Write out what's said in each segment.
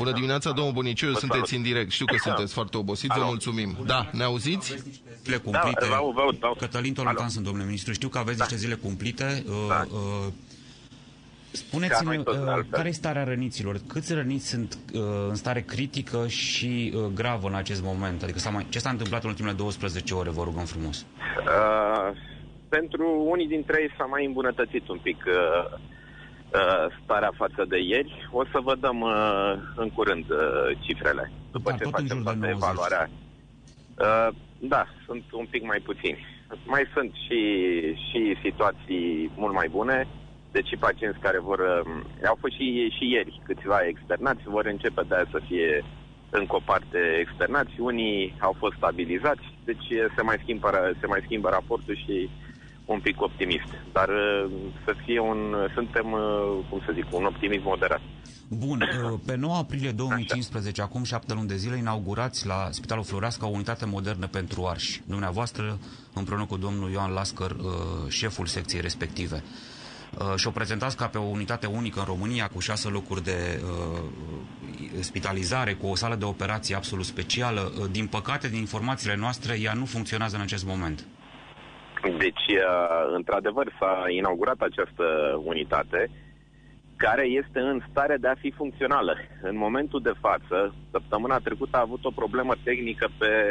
Bună dimineața, domnul Buniciu, sunteți în direct. Știu că sunteți foarte obosit, vă mulțumim. Da, ne auziți? Zile cumplite. Da. Cătălin Tolontan sunt, domnule ministru. Știu că aveți niște zile cumplite. Spuneți-mi, care este starea răniților? Câți răniți sunt în stare critică și gravă în acest moment? Adică ce s-a întâmplat în ultimele 12 ore, vă rugăm frumos? Pentru unii dintre ei s-a mai îmbunătățit un pic starea față de ieri. O să vă dăm în curând cifrele. După ce facem toată evaluarea. Da, sunt un pic mai puțini. Mai sunt și situații mult mai bune. Deci și pacienți care au fost și ieri câțiva externați, vor începe de aia să fie încă o parte externați. Unii au fost stabilizați, deci se mai schimbă raportul și un pic optimist. Dar să fie suntem, un optimist moderat. Bun, pe 9 aprilie 2015, acum 7 luni de zile, inaugurați la Spitalul Floreasca o unitate modernă pentru arși. Dumneavoastră, împreună cu domnul Ioan Lascăr, șeful secției respective. Și o prezentați ca pe o unitate unică în România, cu 6 locuri de spitalizare, cu o sală de operații absolut specială. Din păcate, din informațiile noastre, ea nu funcționează în acest moment. Deci, într-adevăr, s-a inaugurat această unitate, care este în stare de a fi funcțională. În momentul de față, săptămâna trecută a avut o problemă tehnică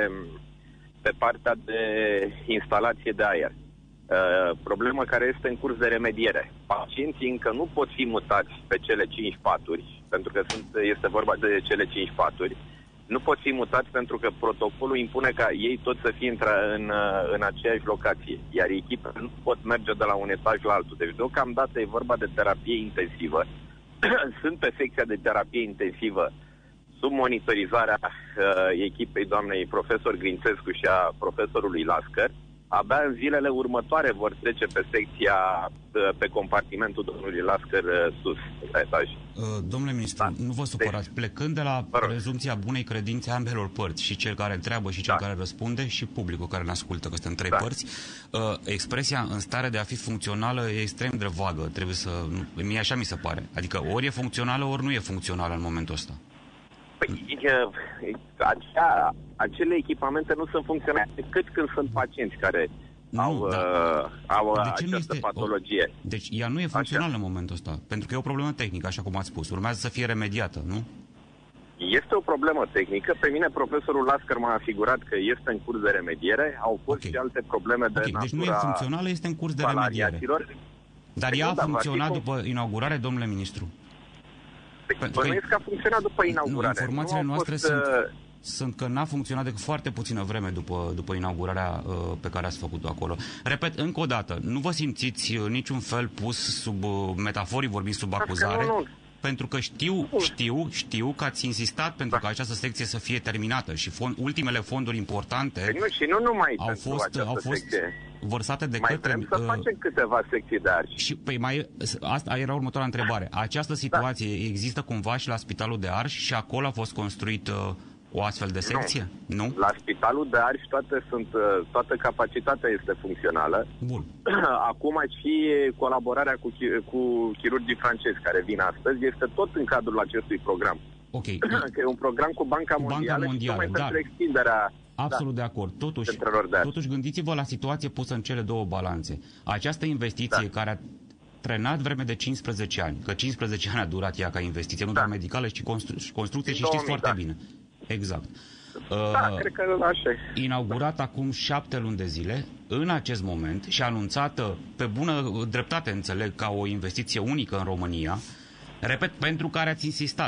pe partea de instalație de aer. Problemă care este în curs de remediere. Pacienții încă nu pot fi mutați pe cele 5 paturi, pentru că este vorba de cele 5 paturi. Nu pot fi mutați pentru că protocolul impune ca ei toți să fie în aceeași locație, iar echipele nu pot merge de la un etaj la altul. Deci deocamdată e vorba de terapie intensivă. Sunt pe secția de terapie intensivă sub monitorizarea echipei doamnei profesor Grințescu și a profesorului Lascăr. Abia în zilele următoare vor trece pe secția, pe compartimentul domnului Lascăr sus, la etaj. Domnule ministru, nu vă supărați. Plecând de la prezumția bunei credințe ambelor părți, și cel care întreabă și cel care răspunde, și publicul care ne ascultă, că suntem 3 părți, expresia în stare de a fi funcțională e extrem de vagă. Trebuie să... Mie așa mi se pare. Adică ori e funcțională, ori nu e funcțională în momentul ăsta. Acele echipamente nu sunt funcționale decât când sunt pacienți care au această patologie. Deci ea nu e funcțională în momentul ăsta, pentru că e o problemă tehnică, așa cum ați spus. Urmează să fie remediată, nu? Este o problemă tehnică. Pe mine profesorul Lascăr m-a asigurat că este în curs de remediere. Au fost și alte probleme de natură. Deci nu e funcțională, este în curs de remediere. Dar ea a funcționat după inaugurare, domnule ministru? Bănuiesc că a funcționat după inaugurare. Informațiile noastre sunt că n-a funcționat decât foarte puțină vreme după inaugurarea pe care ați făcut-o acolo. Repet, încă o dată, nu vă simțiți niciun fel pus sub, metaforii vorbind, sub acuzare? Pentru că știu că ați insistat pentru ca această secție să fie terminată și ultimele fonduri importante au fost vărsate de către... Mai vrem să facem câteva secții de arși. Și, asta era următoarea întrebare. Această situație există cumva și la Spitalul de Arși și acolo a fost construită o astfel de secție? Nu? La Spitalul de Arși toată capacitatea este funcțională. Bun. Acum și colaborarea cu chirurgii francezi care vin astăzi este tot în cadrul acestui program. Ok. Că e un program cu Banca Mondială și tocmai pentru extinderea... Absolut de acord. Totuși gândiți-vă la situație pusă în cele două balanțe. Această investiție care a trenat vreme de 15 ani, că 15 ani a durat ea ca investiție, nu doar medicală, ci construcție, și știți foarte bine. Exact. Cred că așa. Inaugurat acum 7 luni de zile, în acest moment, și anunțată pe bună dreptate, înțeleg, ca o investiție unică în România, repet, pentru care ați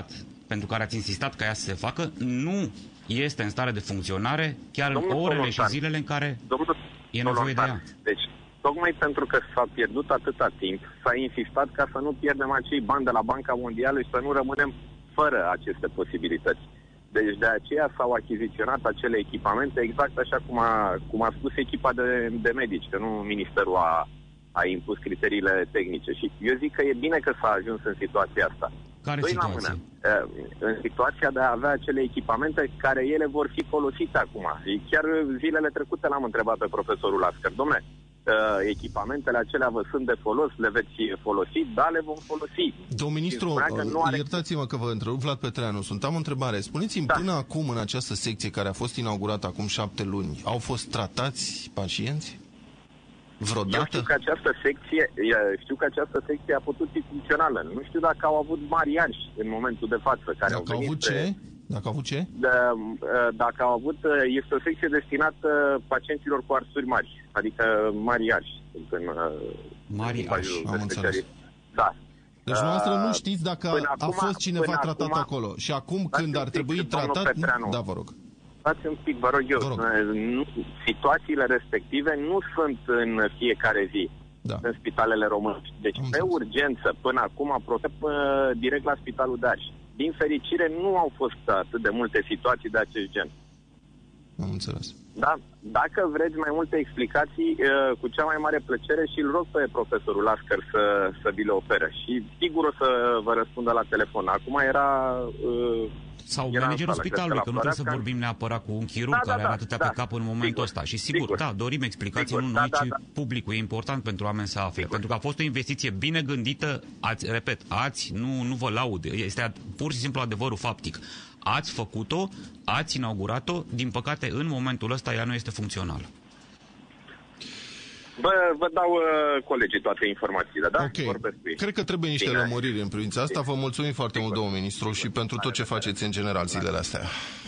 insistat ca ea să se facă, nu este în stare de funcționare chiar în orele și zilele în care e nevoie de ea. Deci, tocmai pentru că s-a pierdut atâta timp, s-a insistat ca să nu pierdem acei bani de la Banca Mondială și să nu rămânem fără aceste posibilități. Deci de aceea s-au achiziționat acele echipamente exact așa cum a spus echipa de medici, că nu ministerul a impus criteriile tehnice. Și eu zic că e bine că s-a ajuns în situația asta. Care situație? În situația de a avea acele echipamente care ele vor fi folosite acum. Chiar zilele trecute l-am întrebat pe profesorul Lascăr. Dom'le, echipamentele acelea vă sunt de folos, le veți folosi? Da, le vom folosi. Domnul ministru, iertați-mă că vă întrerup, Vlad Petreanu, am o întrebare. Spuneți-mi, până acum, în această secție care a fost inaugurată acum 7 luni, au fost tratați pacienți? Vreodată? Eu știu că această secție a putut fi funcțională. Nu știu dacă au avut mari arși în momentul de față. Care Dacă au avut ce? Dacă au avut ce? Dacă au avut, este o secție destinată pacienților cu arsuri mari, adică mari arși. Mari arși, am înțeles. Da. Deci noastră nu știți dacă a fost cineva tratat acolo. Și acum când ar trebui tratat... Da, vă rog. Stați un pic, vă rog eu. Situațiile respective nu sunt în fiecare zi în spitalele românești. Deci pe urgență, până acum, aproape direct la Spitalul de Arși. Din fericire, nu au fost atât de multe situații de acest gen. Am înțeles. Da? Dacă vreți mai multe explicații, cu cea mai mare plăcere și îl rog pe profesorul Lascăr să vi le oferă. Și sigur o să vă răspundă la telefon. Acum era... Sau managerul spitalului, că nu trebuie să vorbim neapărat cu un chirurg care are atâtea pe cap în momentul ăsta. Și sigur, dorim explicații, nu noi, ci publicul. E important pentru oameni să afle. Pentru că a fost o investiție bine gândită, nu vă laud, este pur și simplu adevărul faptic. Ați făcut-o, ați inaugurat-o, din păcate, în momentul ăsta ea nu este funcțională. Vă dau colegii toate informațiile, da? Ok. Cred că trebuie niște lămuriri în privința asta. Vă mulțumim foarte mult, domnul ministru, și pentru tot ce faceți în general zilele astea.